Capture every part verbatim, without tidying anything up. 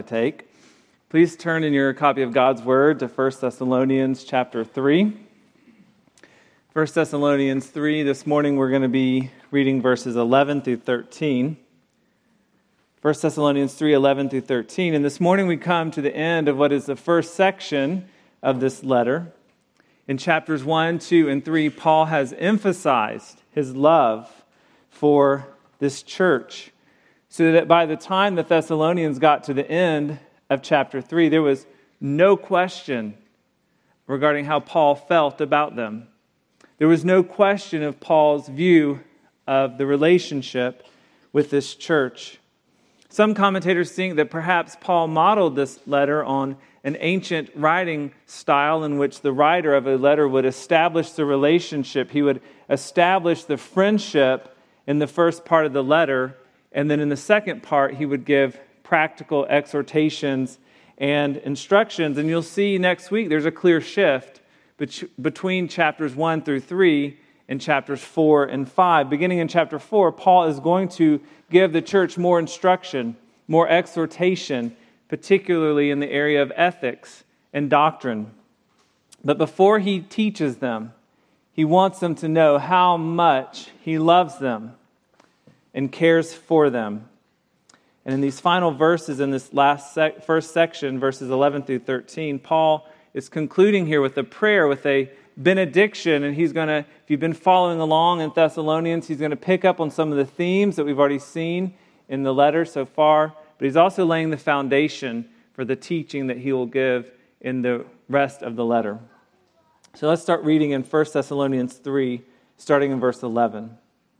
Take. Please turn in your copy of God's Word to First Thessalonians chapter three. First Thessalonians three, this morning we're going to be reading verses eleven through thirteen. First Thessalonians three, eleven through thirteen. And this morning we come to the end of what is the first section of this letter. In chapters one, two, and three, Paul has emphasized his love for this church, so that by the time the Thessalonians got to the end of chapter three, there was no question regarding how Paul felt about them. There was no question of Paul's view of the relationship with this church. Some commentators think that perhaps Paul modeled this letter on an ancient writing style in which the writer of a letter would establish the relationship. He would establish the friendship in the first part of the letter, and then in the second part, he would give practical exhortations and instructions. And you'll see next week there's a clear shift between chapters one through three and chapters four and five. Beginning in chapter four, Paul is going to give the church more instruction, more exhortation, particularly in the area of ethics and doctrine. But before he teaches them, he wants them to know how much he loves them and cares for them. And in these final verses, in this last sec- first section, verses eleven through thirteen, Paul is concluding here with a prayer, with a benediction. And he's going to, if you've been following along in Thessalonians, he's going to pick up on some of the themes that we've already seen in the letter so far. But he's also laying the foundation for the teaching that he will give in the rest of the letter. So let's start reading in First Thessalonians three, starting in verse eleven.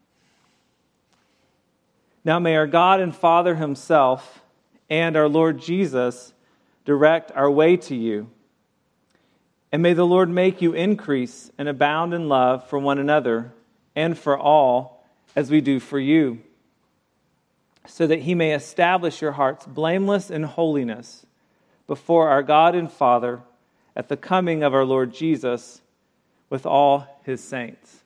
Now may our God and Father himself and our Lord Jesus direct our way to you. And may the Lord make you increase and abound in love for one another and for all, as we do for you, so that he may establish your hearts blameless in holiness before our God and Father at the coming of our Lord Jesus with all his saints.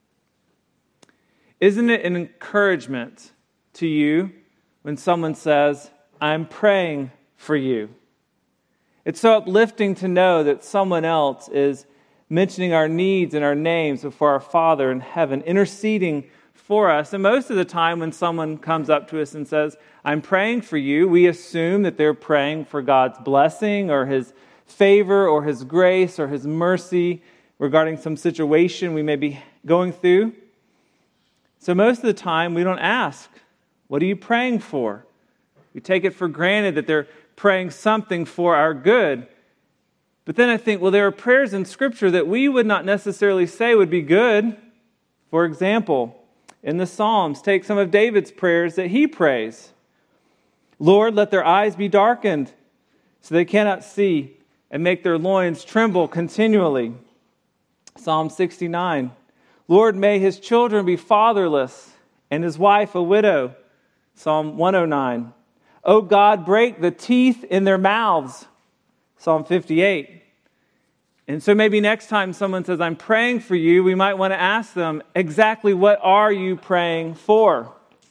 Isn't it an encouragement to you when someone says, I'm praying for you? It's so uplifting to know that someone else is mentioning our needs and our names before our Father in heaven, interceding for us. And most of the time when someone comes up to us and says, I'm praying for you, we assume that they're praying for God's blessing or his favor or his grace or his mercy regarding some situation we may be going through. So most of the time we don't ask, what are you praying for? We take it for granted that they're praying something for our good. But then I think, well, there are prayers in Scripture that we would not necessarily say would be good. For example, in the Psalms, take some of David's prayers that he prays. Lord, let their eyes be darkened so they cannot see, and make their loins tremble continually. Psalm sixty-nine. Lord, may his children be fatherless and his wife a widow. Psalm one oh nine. O God, break the teeth in their mouths. Psalm fifty-eight. And so maybe next time someone says, I'm praying for you, we might want to ask them, exactly what are you praying for?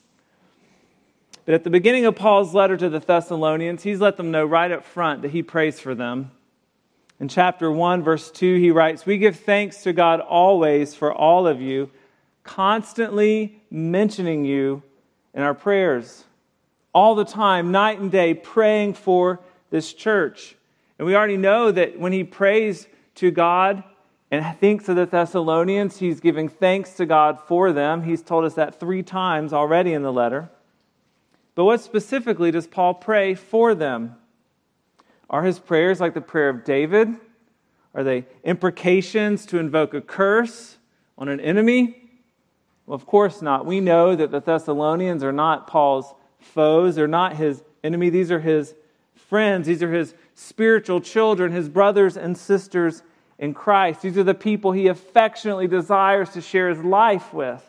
But at the beginning of Paul's letter to the Thessalonians, he's let them know right up front that he prays for them. In chapter one, verse two, he writes, we give thanks to God always for all of you, constantly mentioning you in our prayers. All the time, night and day, praying for this church. And we already know that when he prays to God and thinks of the Thessalonians, he's giving thanks to God for them. He's told us that three times already in the letter. But what specifically does Paul pray for them? Are his prayers like the prayer of David? Are they imprecations to invoke a curse on an enemy? Well, of course not. We know that the Thessalonians are not Paul's foes. They're not his enemy. These are his friends. These are his spiritual children, his brothers and sisters in Christ. These are the people he affectionately desires to share his life with.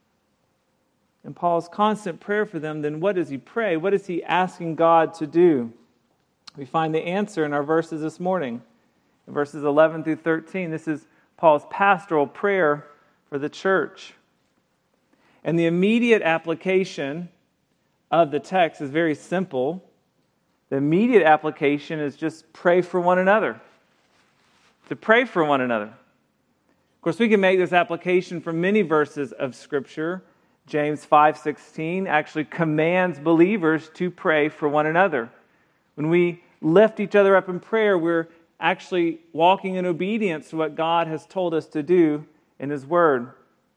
And Paul's constant prayer for them, then what does he pray? What is he asking God to do? We find the answer in our verses this morning. In verses eleven through thirteen, this is Paul's pastoral prayer for the church. And the immediate application of the text is very simple. The immediate application is just pray for one another. To pray for one another. Of course, we can make this application from many verses of Scripture. James five sixteen actually commands believers to pray for one another. When we lift each other up in prayer, we're actually walking in obedience to what God has told us to do in His Word.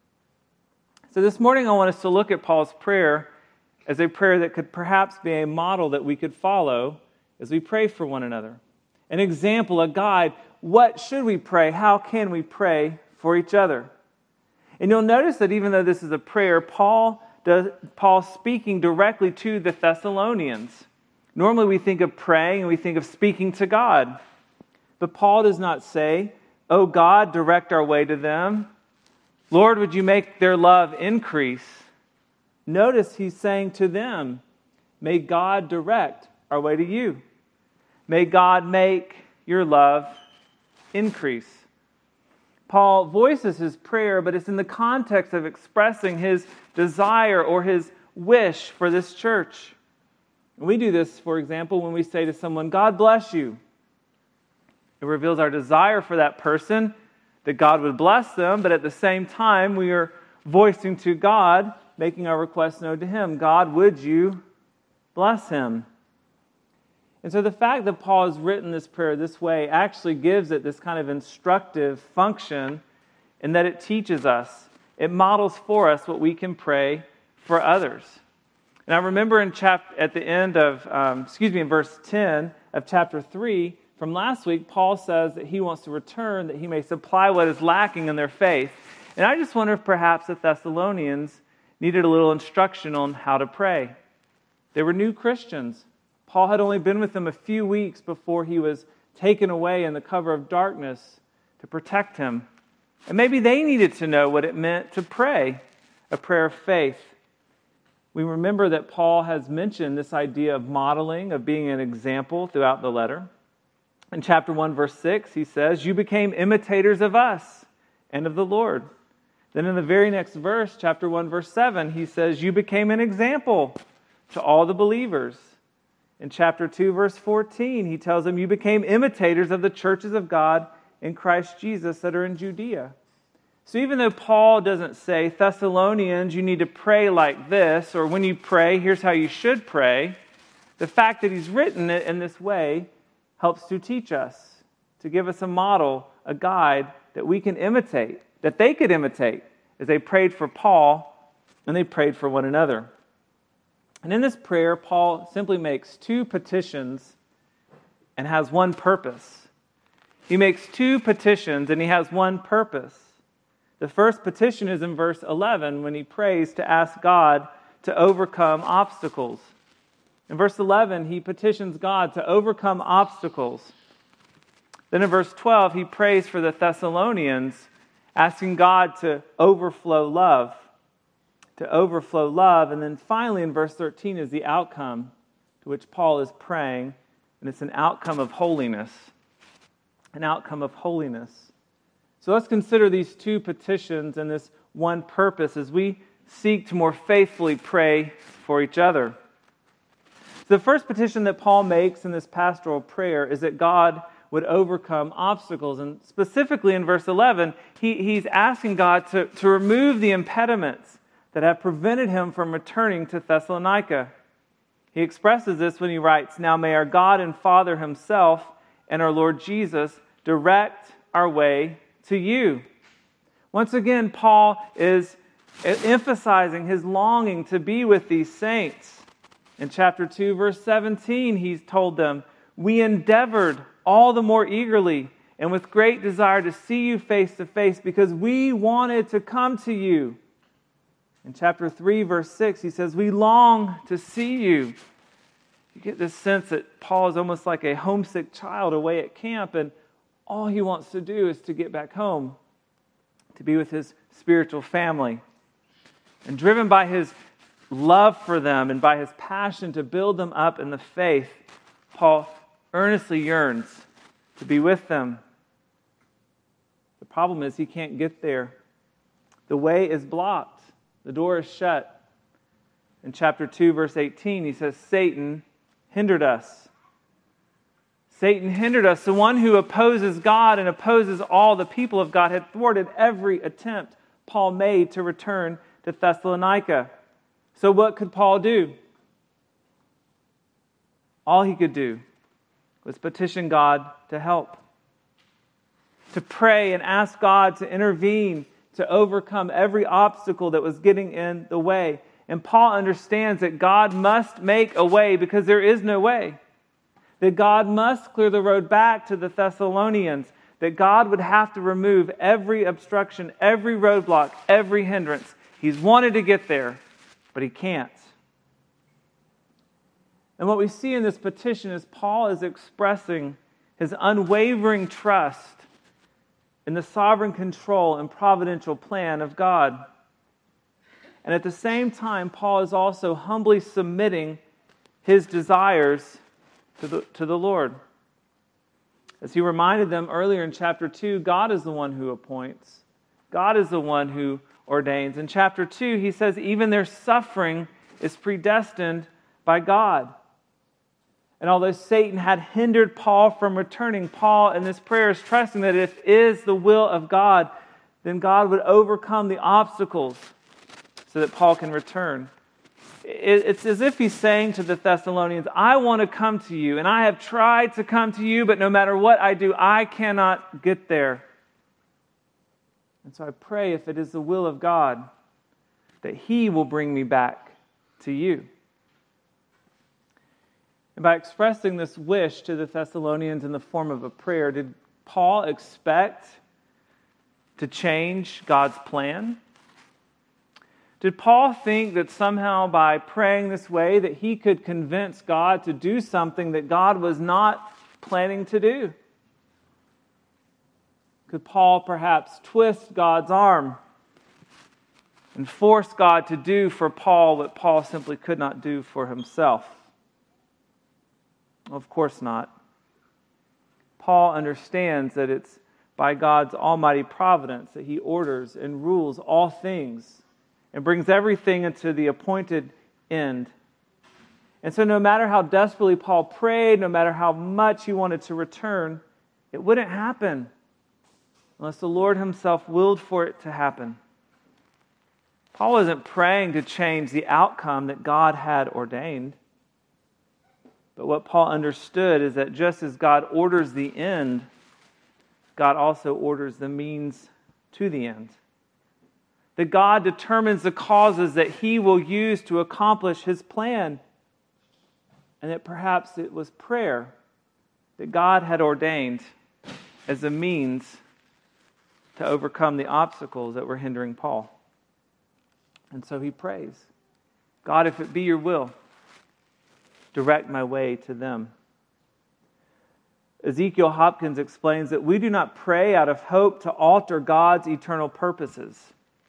So this morning I want us to look at Paul's prayer as a prayer that could perhaps be a model that we could follow as we pray for one another. An example, a guide. What should we pray? How can we pray for each other? And you'll notice that even though this is a prayer, Paul does Paul's speaking directly to the Thessalonians. Normally we think of praying and we think of speaking to God. But Paul does not say, "Oh God, direct our way to them. Lord, would you make their love increase?" Notice he's saying to them, "May God direct our way to you. May God make your love increase." Paul voices his prayer, but it's in the context of expressing his desire or his wish for this church. We do this, for example, when we say to someone, "God bless you." It reveals our desire for that person, that God would bless them, but at the same time, we are voicing to God, making our request known to Him. God, would you bless him? And so the fact that Paul has written this prayer this way actually gives it this kind of instructive function in that it teaches us, it models for us what we can pray for others. And I remember in chap- at the end of, um, excuse me, in verse ten of chapter three from last week, Paul says that he wants to return that he may supply what is lacking in their faith. And I just wonder if perhaps the Thessalonians needed a little instruction on how to pray. They were new Christians. Paul had only been with them a few weeks before he was taken away in the cover of darkness to protect him. And maybe they needed to know what it meant to pray a prayer of faith. We remember that Paul has mentioned this idea of modeling, of being an example throughout the letter. In chapter one, verse six, he says, "You became imitators of us and of the Lord." Then in the very next verse, chapter one, verse seven, he says, "You became an example to all the believers." In chapter two, verse fourteen, he tells them, "You became imitators of the churches of God in Christ Jesus that are in Judea." So even though Paul doesn't say, "Thessalonians, you need to pray like this," or "when you pray, here's how you should pray," the fact that he's written it in this way helps to teach us, to give us a model, a guide that we can imitate, that they could imitate as they prayed for Paul and they prayed for one another. And in this prayer, Paul simply makes two petitions and has one purpose. He makes two petitions and he has one purpose. The first petition is in verse eleven when he prays to ask God to overcome obstacles. In verse eleven, he petitions God to overcome obstacles. Then in verse twelve, he prays for the Thessalonians, asking God to overflow love. To overflow love. And then finally in verse thirteen is the outcome to which Paul is praying. And it's an outcome of holiness. An outcome of holiness. So let's consider these two petitions and this one purpose as we seek to more faithfully pray for each other. The first petition that Paul makes in this pastoral prayer is that God would overcome obstacles. And specifically in verse eleven, he, he's asking God to, to remove the impediments that have prevented him from returning to Thessalonica. He expresses this when he writes, "Now may our God and Father Himself and our Lord Jesus direct our way to you." Once again, Paul is emphasizing his longing to be with these saints. In chapter two, verse seventeen, he's told them, "We endeavored all the more eagerly and with great desire to see you face to face because we wanted to come to you." In chapter three, verse six, he says, "We long to see you." You get this sense that Paul is almost like a homesick child away at camp, and all he wants to do is to get back home, to be with his spiritual family. And driven by his love for them and by his passion to build them up in the faith, Paul earnestly yearns to be with them. The problem is he can't get there. The way is blocked. The door is shut. In chapter two, verse eighteen, he says, "Satan hindered us." Satan hindered us. The one who opposes God and opposes all the people of God had thwarted every attempt Paul made to return to Thessalonica. So what could Paul do? All he could do was petition God to help, to pray and ask God to intervene, to overcome every obstacle that was getting in the way. And Paul understands that God must make a way because there is no way. That God must clear the road back to the Thessalonians. That God would have to remove every obstruction, every roadblock, every hindrance. He's wanted to get there, but he can't. And what we see in this petition is Paul is expressing his unwavering trust in the sovereign control and providential plan of God. And at the same time, Paul is also humbly submitting his desires to the, to the Lord. As he reminded them earlier in chapter two, God is the one who appoints. God is the one who ordains. In chapter two, he says even their suffering is predestined by God. And although Satan had hindered Paul from returning, Paul in this prayer is trusting that if it is the will of God, then God would overcome the obstacles so that Paul can return. It's as if he's saying to the Thessalonians, I want to come to you, and I have tried to come to you, but no matter what I do, I cannot get there. And so I pray, if it is the will of God, that He will bring me back to you. And by expressing this wish to the Thessalonians in the form of a prayer, did Paul expect to change God's plan? Did Paul think that somehow by praying this way that he could convince God to do something that God was not planning to do? Could Paul perhaps twist God's arm and force God to do for Paul what Paul simply could not do for himself? Of course not. Paul understands that it's by God's almighty providence that He orders and rules all things and brings everything into the appointed end. And so no matter how desperately Paul prayed, no matter how much he wanted to return, it wouldn't happen unless the Lord Himself willed for it to happen. Paul wasn't praying to change the outcome that God had ordained. But what Paul understood is that just as God orders the end, God also orders the means to the end. That God determines the causes that He will use to accomplish His plan. And that perhaps it was prayer that God had ordained as a means to overcome the obstacles that were hindering Paul. And so he prays, God, if it be your will, direct my way to them. Ezekiel Hopkins explains that we do not pray out of hope to alter God's eternal purposes,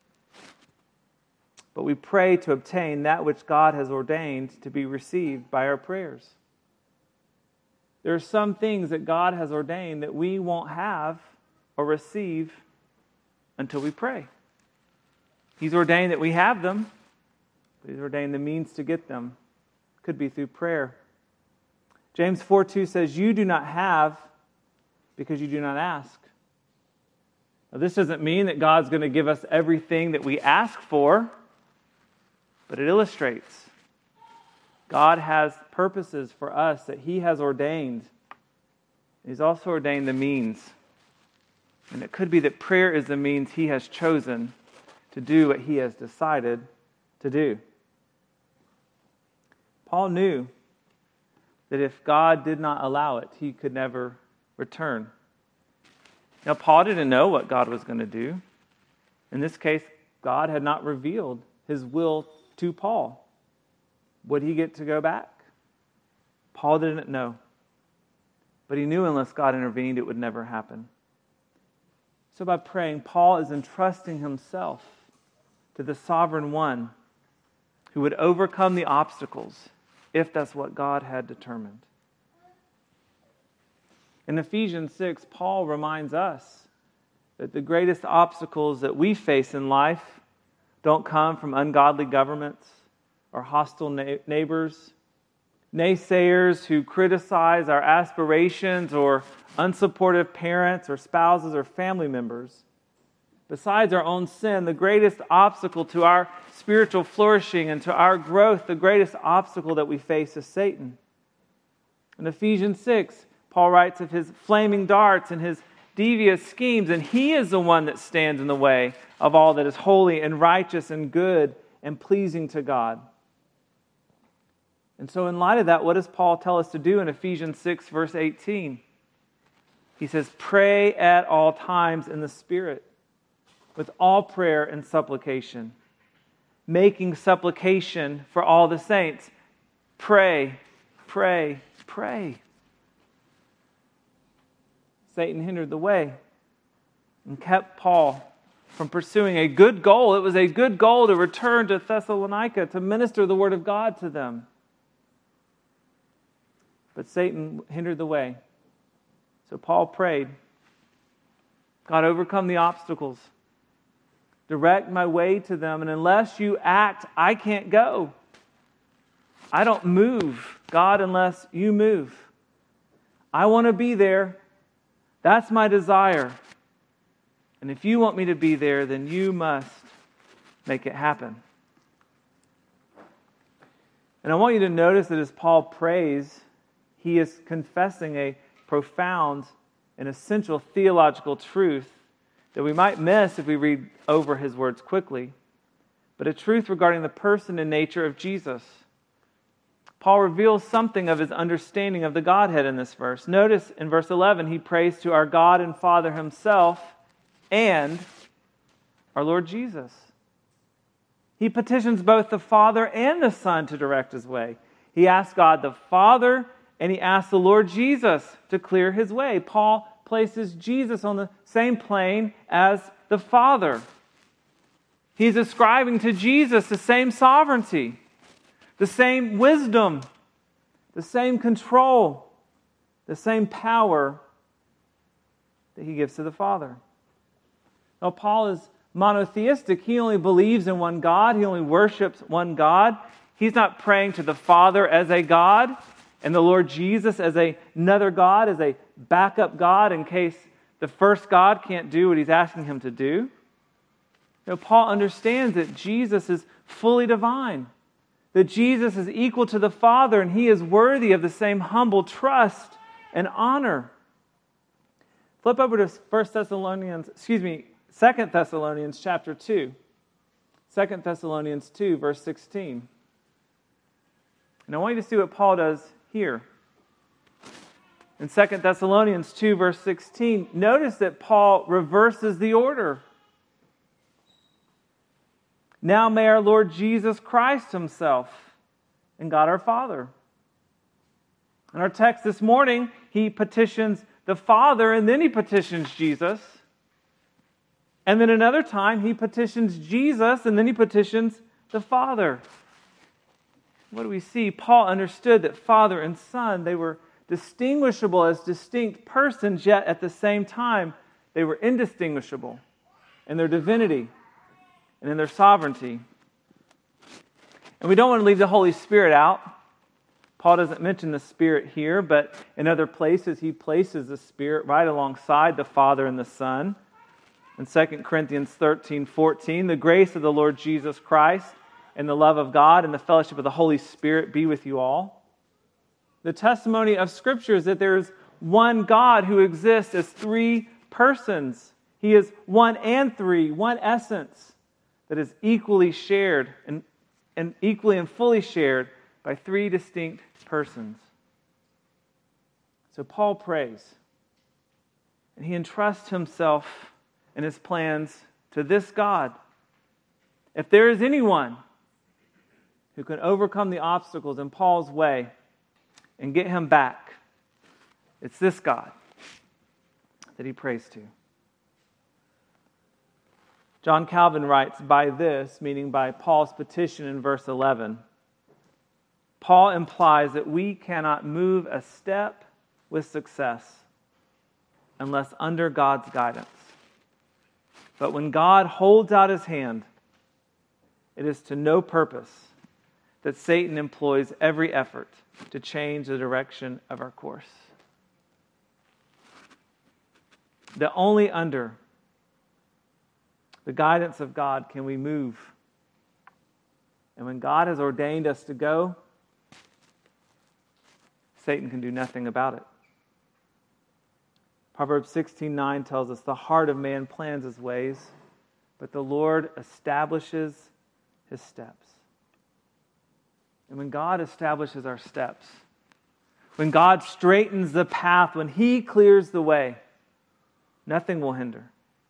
but we pray to obtain that which God has ordained to be received by our prayers. There are some things that God has ordained that we won't have or receive until we pray. He's ordained that we have them, but He's ordained the means to get them. Could be through prayer. James four two says, you do not have because you do not ask. Now, this doesn't mean that God's going to give us everything that we ask for, but it illustrates God has purposes for us that He has ordained. He's also ordained the means. And it could be that prayer is the means He has chosen to do what He has decided to do. Paul knew that if God did not allow it, he could never return. Now, Paul didn't know what God was going to do. In this case, God had not revealed His will to Paul. Would he get to go back? Paul didn't know. But he knew unless God intervened, it would never happen. So by praying, Paul is entrusting himself to the sovereign one who would overcome the obstacles if that's what God had determined. In Ephesians six, Paul reminds us that the greatest obstacles that we face in life don't come from ungodly governments or hostile na- neighbors. naysayers who criticize our aspirations, or unsupportive parents or spouses or family members. Besides our own sin, the greatest obstacle to our spiritual flourishing and to our growth, the greatest obstacle that we face is Satan. In Ephesians six, Paul writes of his flaming darts and his devious schemes, and he is the one that stands in the way of all that is holy and righteous and good and pleasing to God. And so in light of that, what does Paul tell us to do in Ephesians six, verse eighteen? He says, pray at all times in the Spirit, with all prayer and supplication, making supplication for all the saints. Pray, pray, pray. Satan hindered the way and kept Paul from pursuing a good goal. It was a good goal to return to Thessalonica, to minister the Word of God to them. But Satan hindered the way. So Paul prayed, God, overcome the obstacles. Direct my way to them, and unless you act, I can't go. I don't move, God, unless you move. I want to be there. That's my desire. And if you want me to be there, then you must make it happen. And I want you to notice that as Paul prays, he is confessing a profound and essential theological truth that we might miss if we read over his words quickly, but a truth regarding the person and nature of Jesus. Paul reveals something of his understanding of the Godhead in this verse. Notice in verse eleven, he prays to our God and Father himself and our Lord Jesus. He petitions both the Father and the Son to direct his way. He asks God the Father, and he asks the Lord Jesus to clear his way. Paul places Jesus on the same plane as the Father. He's ascribing to Jesus the same sovereignty, the same wisdom, the same control, the same power that he gives to the Father. Now, Paul is monotheistic. He only believes in one God. He only worships one God. He's not praying to the Father as a God and the Lord Jesus as a, another God, as a backup God in case the first God can't do what he's asking him to do. You know, Paul understands that Jesus is fully divine, that Jesus is equal to the Father, and he is worthy of the same humble trust and honor. Flip over to First Thessalonians, excuse me, Second Thessalonians chapter two. Second Thessalonians two, verse sixteen. And I want you to see what Paul does here. In Second Thessalonians two, verse sixteen, notice that Paul reverses the order. Now may our Lord Jesus Christ himself and God our Father. In our text this morning, he petitions the Father and then he petitions Jesus. And then another time, he petitions Jesus and then he petitions the Father. What do we see? Paul understood that Father and Son, they were distinguishable as distinct persons, yet at the same time, they were indistinguishable in their divinity and in their sovereignty. And we don't want to leave the Holy Spirit out. Paul doesn't mention the Spirit here, but in other places he places the Spirit right alongside the Father and the Son. In Second Corinthians thirteen, fourteen, the grace of the Lord Jesus Christ and the love of God and the fellowship of the Holy Spirit be with you all. The testimony of Scripture is that there is one God who exists as three persons. He is one and three, one essence that is equally shared and, and equally and fully shared by three distinct persons. So Paul prays, and he entrusts himself and his plans to this God. If there is anyone who can overcome the obstacles in Paul's way and get him back, it's this God that he prays to. John Calvin writes, by this, meaning by Paul's petition in verse eleven, Paul implies that we cannot move a step with success unless under God's guidance. But when God holds out his hand, it is to no purpose that Satan employs every effort to change the direction of our course. That only under the guidance of God can we move. And when God has ordained us to go, Satan can do nothing about it. Proverbs sixteen nine tells us, the heart of man plans his ways, but the Lord establishes his steps. And when God establishes our steps, when God straightens the path, when He clears the way, nothing will hinder.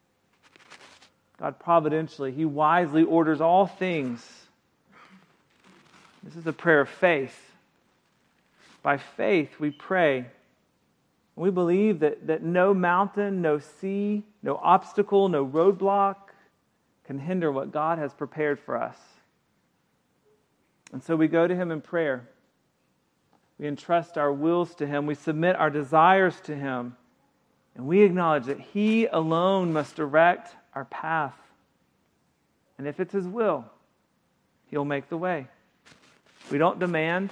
God providentially, He wisely orders all things. This is a prayer of faith. By faith, we pray. We believe that, that no mountain, no sea, no obstacle, no roadblock can hinder what God has prepared for us. And so we go to Him in prayer. We entrust our wills to Him. We submit our desires to Him. And we acknowledge that He alone must direct our path. And if it's His will, He'll make the way. We don't demand.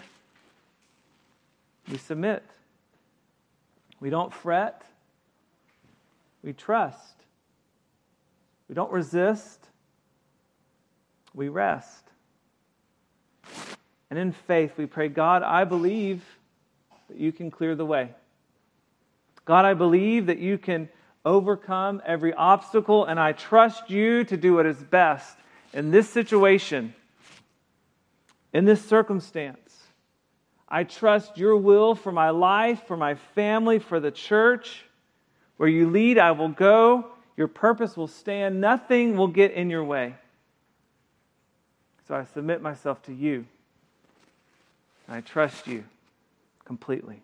We submit. We don't fret. We trust. We don't resist. We rest. And in faith we pray, God, I believe that you can clear the way. God, I believe that you can overcome every obstacle, and I trust you to do what is best in this situation, in this circumstance. I trust your will for my life, for my family, for the church. Where you lead, I will go. Your purpose will stand. Nothing will get in your way. So I submit myself to you. I trust you completely.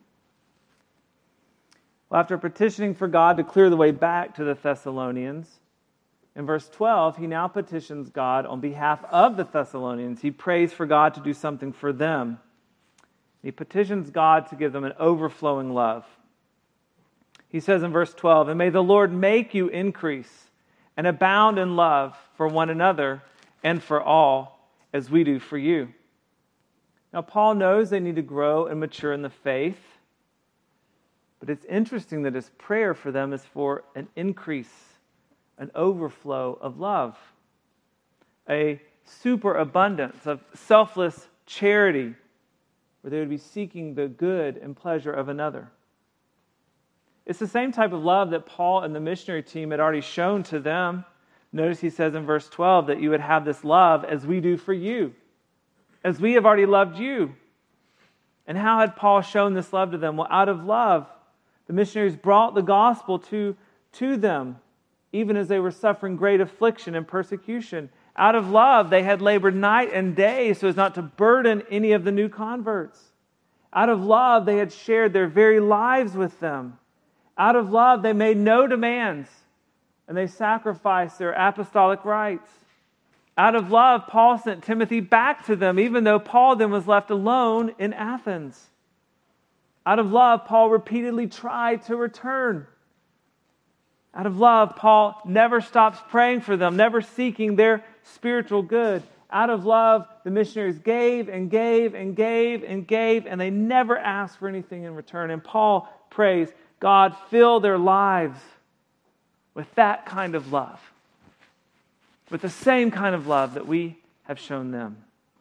Well, after petitioning for God to clear the way back to the Thessalonians, in verse twelve, he now petitions God on behalf of the Thessalonians. He prays for God to do something for them. He petitions God to give them an overflowing love. He says in verse twelve, and may the Lord make you increase and abound in love for one another and for all, as we do for you. Now, Paul knows they need to grow and mature in the faith, but it's interesting that his prayer for them is for an increase, an overflow of love, a superabundance of selfless charity, where they would be seeking the good and pleasure of another. It's the same type of love that Paul and the missionary team had already shown to them. Notice he says in verse twelve that you would have this love as we do for you, as we have already loved you. And how had Paul shown this love to them? Well, out of love, the missionaries brought the gospel to, to them, even as they were suffering great affliction and persecution. Out of love, they had labored night and day so as not to burden any of the new converts. Out of love, they had shared their very lives with them. Out of love, they made no demands, and they sacrificed their apostolic rights. Out of love, Paul sent Timothy back to them, even though Paul then was left alone in Athens. Out of love, Paul repeatedly tried to return. Out of love, Paul never stops praying for them, never seeking their spiritual good. Out of love, the missionaries gave and gave and gave and gave, and they never asked for anything in return. And Paul prays, God, fill their lives with that kind of love, with the same kind of love that we have shown them.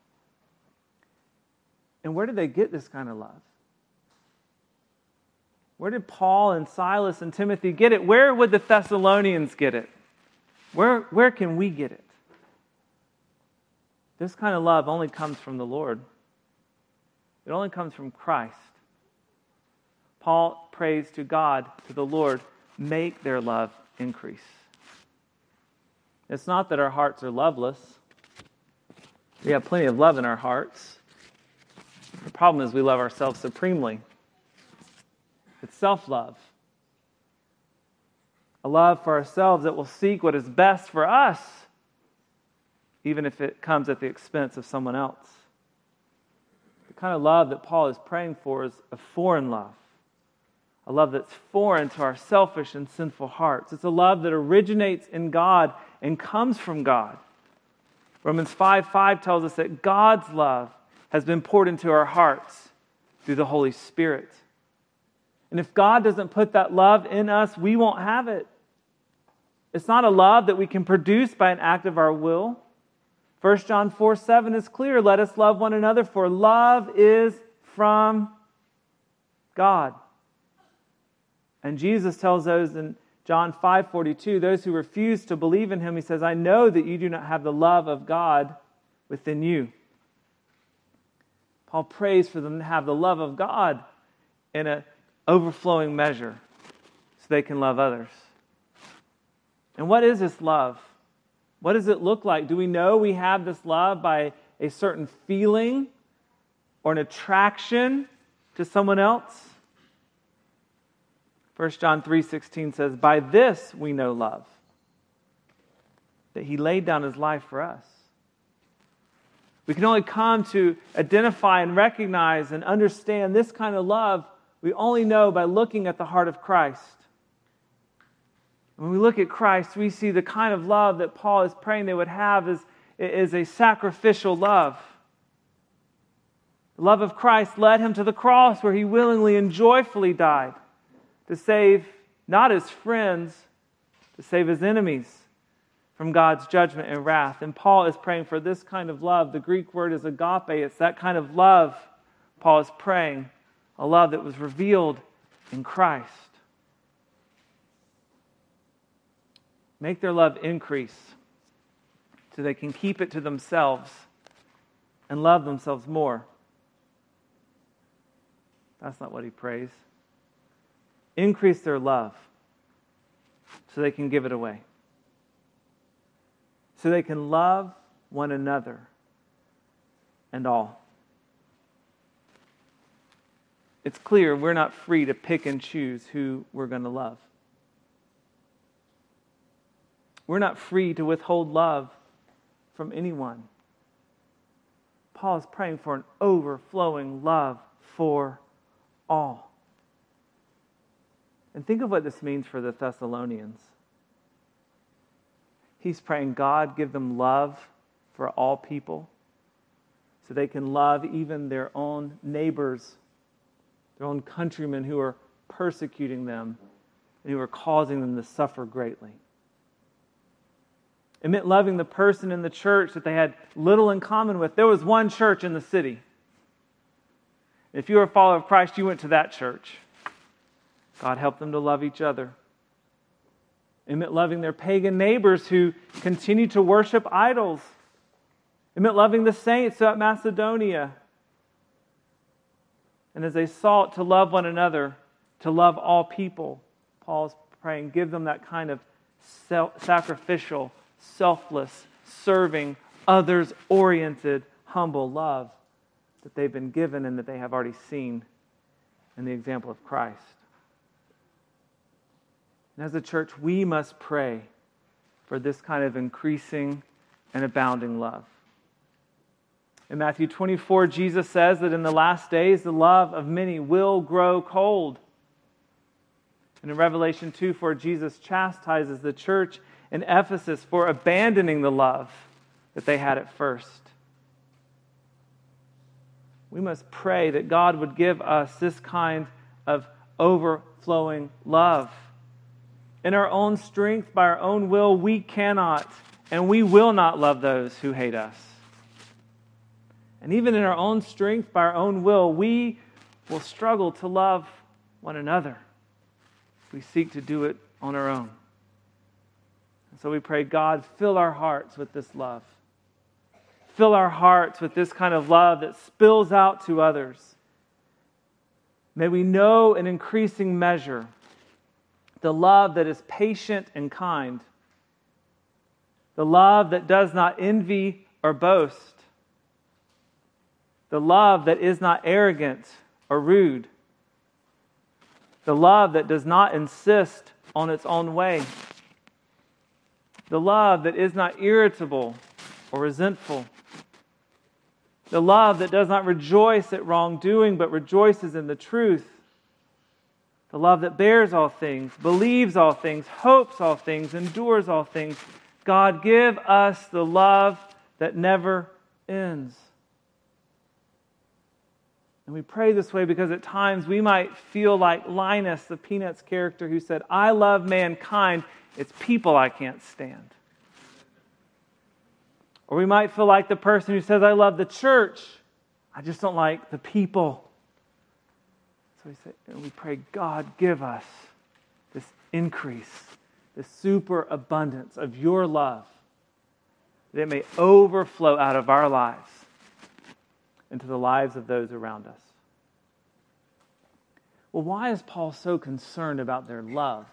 And where did they get this kind of love? Where did Paul and Silas and Timothy get it? Where would the Thessalonians get it? Where, where can we get it? This kind of love only comes from the Lord. It only comes from Christ. Paul prays to God, to the Lord, make their love increase. It's not that our hearts are loveless. We have plenty of love in our hearts. The problem is we love ourselves supremely. It's self-love. A love for ourselves that will seek what is best for us, even if it comes at the expense of someone else. The kind of love that Paul is praying for is a foreign love. A love that's foreign to our selfish and sinful hearts. It's a love that originates in God and comes from God. Romans five five tells us that God's love has been poured into our hearts through the Holy Spirit. And if God doesn't put that love in us, we won't have it. It's not a love that we can produce by an act of our will. First John four seven is clear. Let us love one another, for love is from God. And Jesus tells those in John five forty-two, those who refuse to believe in Him, He says, I know that you do not have the love of God within you. Paul prays for them to have the love of God in an overflowing measure so they can love others. And what is this love? What does it look like? Do we know we have this love by a certain feeling or an attraction to someone else? First John three sixteen says, by this we know love, that He laid down His life for us. We can only come to identify and recognize and understand this kind of love we only know by looking at the heart of Christ. When we look at Christ, we see the kind of love that Paul is praying they would have is, is a sacrificial love. The love of Christ led Him to the cross where He willingly and joyfully died to save not His friends, to save His enemies from God's judgment and wrath. And Paul is praying for this kind of love. The Greek word is agape. It's that kind of love Paul is praying, a love that was revealed in Christ. Make their love increase so they can keep it to themselves and love themselves more. That's not what he prays. Increase their love so they can give it away. So they can love one another and all. It's clear we're not free to pick and choose who we're going to love. We're not free to withhold love from anyone. Paul is praying for an overflowing love for all. And think of what this means for the Thessalonians. He's praying, God, give them love for all people so they can love even their own neighbors, their own countrymen who are persecuting them and who are causing them to suffer greatly. It meant loving the person in the church that they had little in common with. There was one church in the city. If you were a follower of Christ, you went to that church. God helped them to love each other. It meant loving their pagan neighbors who continued to worship idols. It meant loving the saints at Macedonia. And as they sought to love one another, to love all people, Paul's praying, give them that kind of self- sacrificial, selfless, serving, others-oriented, humble love that they've been given and that they have already seen in the example of Christ. And as a church, we must pray for this kind of increasing and abounding love. In Matthew twenty-four, Jesus says that in the last days, the love of many will grow cold. And in Revelation two four, Jesus chastises the church in Ephesus for abandoning the love that they had at first. We must pray that God would give us this kind of overflowing love. In our own strength, by our own will, we cannot and we will not love those who hate us. And even in our own strength, by our own will, we will struggle to love one another. We seek to do it on our own. And so we pray, God, fill our hearts with this love. Fill our hearts with this kind of love that spills out to others. May we know in increasing measure the love that is patient and kind, the love that does not envy or boast, the love that is not arrogant or rude, the love that does not insist on its own way, the love that is not irritable or resentful, the love that does not rejoice at wrongdoing but rejoices in the truth, the love that bears all things, believes all things, hopes all things, endures all things. God, give us the love that never ends. And we pray this way because at times we might feel like Linus, the Peanuts character who said, I love mankind, it's people I can't stand. Or we might feel like the person who says, I love the church, I just don't like the people. So we say, and we pray, God, give us this increase, this superabundance of your love, that it may overflow out of our lives into the lives of those around us. Well, why is Paul so concerned about their love?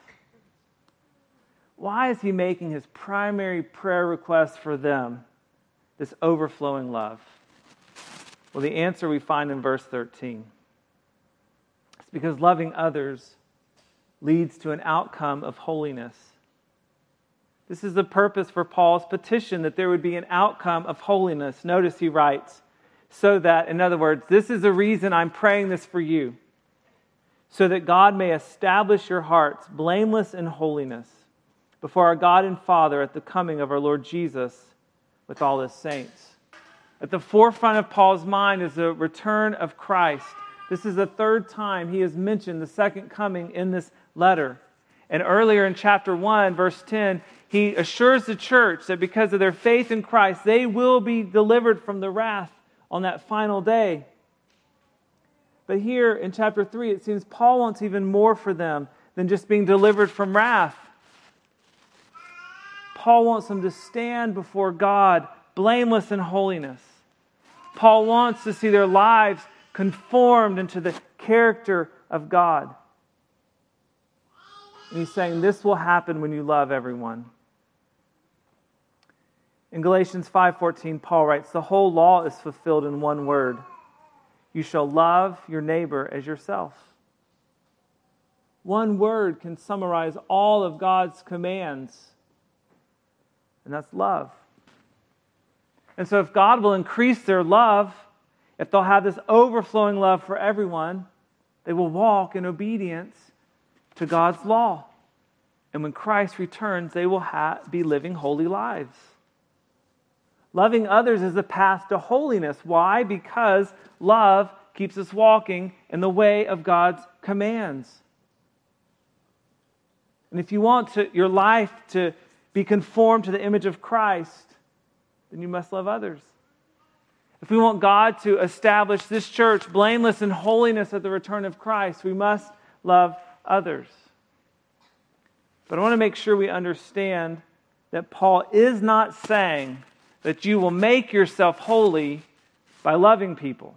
Why is he making his primary prayer request for them this overflowing love? Well, the answer we find in verse thirteen. It's because loving others leads to an outcome of holiness. This is the purpose for Paul's petition, that there would be an outcome of holiness. Notice he writes, so that, in other words, this is the reason I'm praying this for you, so that God may establish your hearts blameless in holiness before our God and Father at the coming of our Lord Jesus with all His saints. At the forefront of Paul's mind is the return of Christ. This is the third time he has mentioned the second coming in this letter. And earlier in chapter one, verse ten, he assures the church that because of their faith in Christ, they will be delivered from the wrath on that final day. But here in chapter three, it seems Paul wants even more for them than just being delivered from wrath. Paul wants them to stand before God blameless in holiness. Paul wants to see their lives conformed into the character of God. And he's saying this will happen when you love everyone. In Galatians five fourteen, Paul writes, the whole law is fulfilled in one word. You shall love your neighbor as yourself. One word can summarize all of God's commands, and that's love. And so if God will increase their love, if they'll have this overflowing love for everyone, they will walk in obedience to God's law. And when Christ returns, they will ha- be living holy lives. Loving others is a path to holiness. Why? Because love keeps us walking in the way of God's commands. And if you want to, your life to be conformed to the image of Christ, then you must love others. If we want God to establish this church blameless in holiness at the return of Christ, we must love others. But I want to make sure we understand that Paul is not saying that you will make yourself holy by loving people.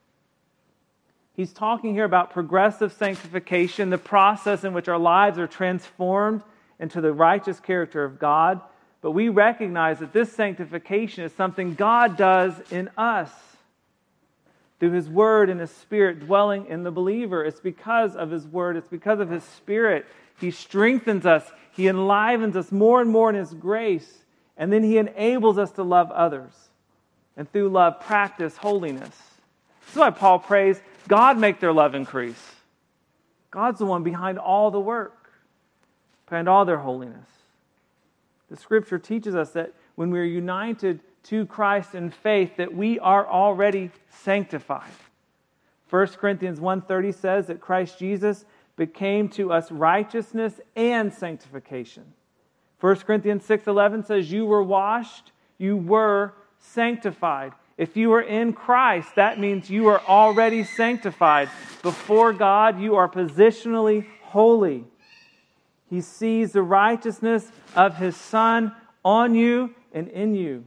He's talking here about progressive sanctification, the process in which our lives are transformed into the righteous character of God. But we recognize that this sanctification is something God does in us through His Word and His Spirit dwelling in the believer. It's because of His Word. It's because of His Spirit. He strengthens us. He enlivens us more and more in His grace. And then He enables us to love others. And through love, practice holiness. This is why Paul prays, God make their love increase. God's the one behind all the work, behind all their holiness. The Scripture teaches us that when we are united to Christ in faith, that we are already sanctified. First Corinthians one thirty says that Christ Jesus became to us righteousness and sanctification. First Corinthians six eleven says, you were washed, you were sanctified. If you are in Christ, that means you are already sanctified. Before God, you are positionally holy. He sees the righteousness of His Son on you and in you.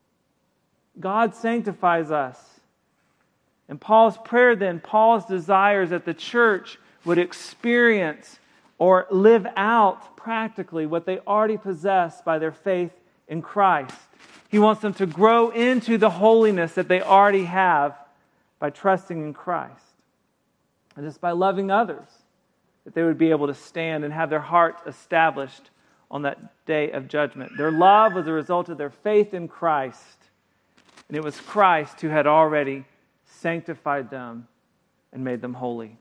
God sanctifies us. And Paul's prayer then, Paul's desire is that the church would experience or live out practically what they already possess by their faith in Christ. He wants them to grow into the holiness that they already have by trusting in Christ. And just by loving others, that they would be able to stand and have their hearts established on that day of judgment. Their love was a result of their faith in Christ. And it was Christ who had already sanctified them and made them holy.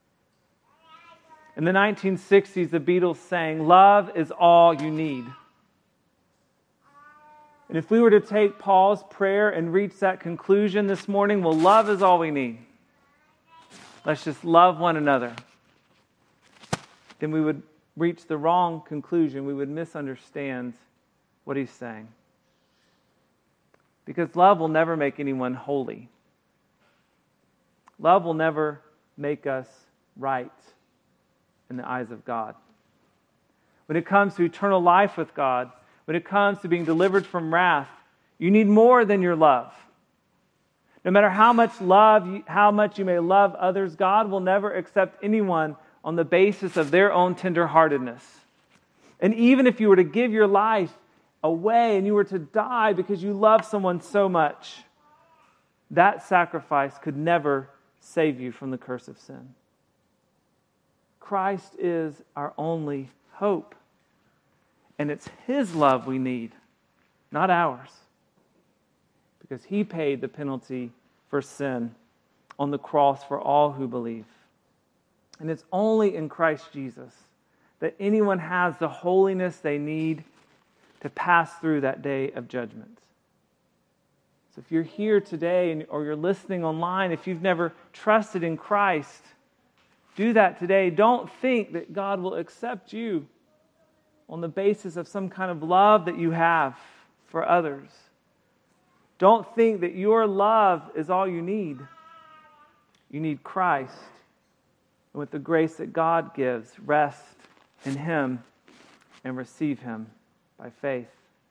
In the nineteen sixties, the Beatles sang, love is all you need. And if we were to take Paul's prayer and reach that conclusion this morning, well, love is all we need. let's just love one another, then we would reach the wrong conclusion. We would misunderstand what he's saying. Because love will never make anyone holy. Love will never make us right in the eyes of God. When it comes to eternal life with God, when it comes to being delivered from wrath, you need more than your love. No matter how much love, you, how much you may love others, God will never accept anyone on the basis of their own tenderheartedness. And even if you were to give your life away and you were to die because you love someone so much, that sacrifice could never save you from the curse of sin. Christ is our only hope. And it's His love we need, not ours. Because He paid the penalty for sin on the cross for all who believe. And it's only in Christ Jesus that anyone has the holiness they need to pass through that day of judgment. So if you're here today or you're listening online, if you've never trusted in Christ, do that today. Don't think that God will accept you on the basis of some kind of love that you have for others. Don't think that your love is all you need. You need Christ. And with the grace that God gives, rest in Him and receive Him by faith.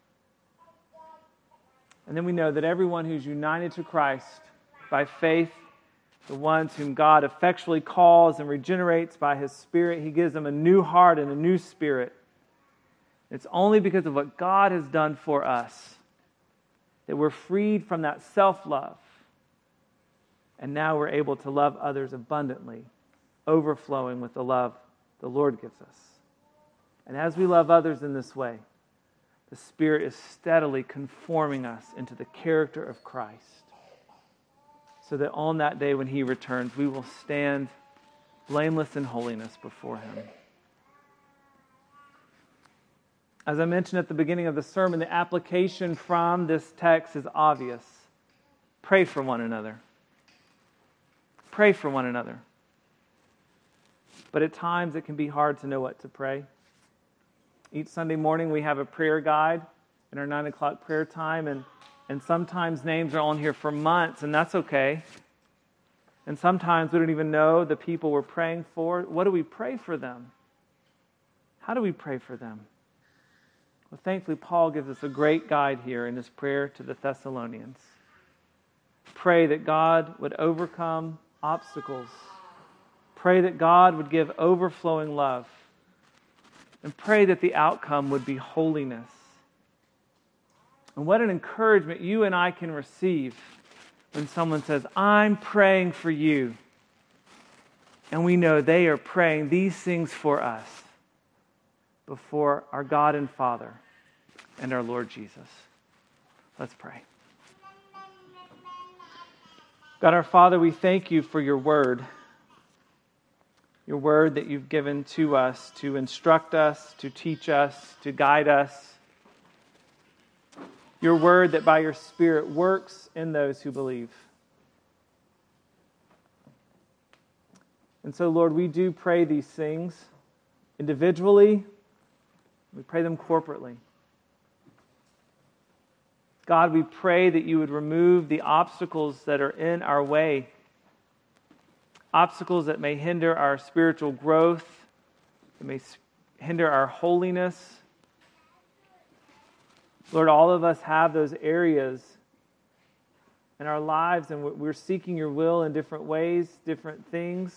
And then we know that everyone who's united to Christ by faith, the ones whom God effectually calls and regenerates by His Spirit, He gives them a new heart and a new spirit. It's only because of what God has done for us that we're freed from that self-love. And now we're able to love others abundantly, overflowing with the love the Lord gives us. And as we love others in this way, the Spirit is steadily conforming us into the character of Christ, so that on that day when He returns, we will stand blameless in holiness before Him. As I mentioned at the beginning of the sermon, the application from this text is obvious. Pray for one another. Pray for one another. But at times it can be hard to know what to pray. Each Sunday morning we have a prayer guide in our nine o'clock prayer time, and, and sometimes names are on here for months, and that's okay. And sometimes we don't even know the people we're praying for. What do we pray for them? How do we pray for them? Well, thankfully, Paul gives us a great guide here in his prayer to the Thessalonians. Pray that God would overcome obstacles. Pray that God would give overflowing love. And pray that the outcome would be holiness. And what an encouragement you and I can receive when someone says, I'm praying for you. And we know they are praying these things for us before our God and Father and our Lord Jesus. Let's pray. God our Father, we thank you for your word. Your word that you've given to us to instruct us, to teach us, to guide us. Your word that by your Spirit works in those who believe. And so, Lord, we do pray these things individually. We pray them corporately. God, we pray that you would remove the obstacles that are in our way. Obstacles that may hinder our spiritual growth, that may hinder our holiness. Lord, all of us have those areas in our lives, and we're seeking your will in different ways, different things.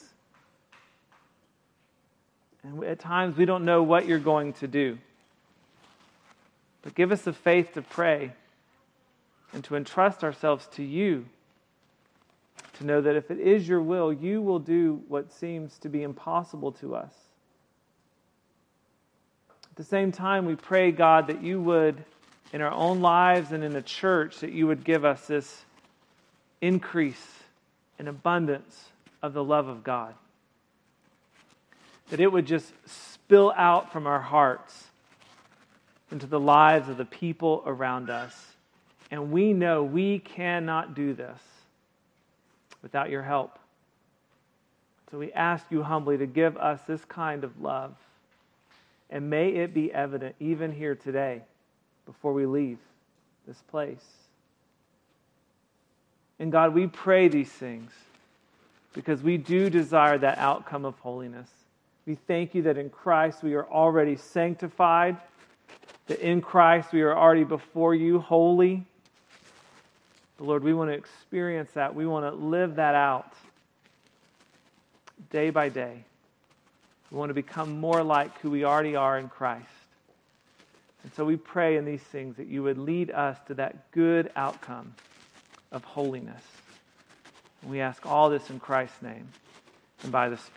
And at times we don't know what you're going to do. But give us the faith to pray and to entrust ourselves to you, to know that if it is your will, you will do what seems to be impossible to us. At the same time, we pray, God, that you would, in our own lives and in the church, that you would give us this increase and abundance of the love of God. That it would just spill out from our hearts into the lives of the people around us. And we know we cannot do this without your help. So we ask you humbly to give us this kind of love. And may it be evident even here today before we leave this place. And God, we pray these things because we do desire that outcome of holiness. We thank you that in Christ we are already sanctified, that in Christ we are already before you holy. But Lord, we want to experience that. We want to live that out day by day. We want to become more like who we already are in Christ. And so we pray in these things that you would lead us to that good outcome of holiness. And we ask all this in Christ's name and by the Spirit.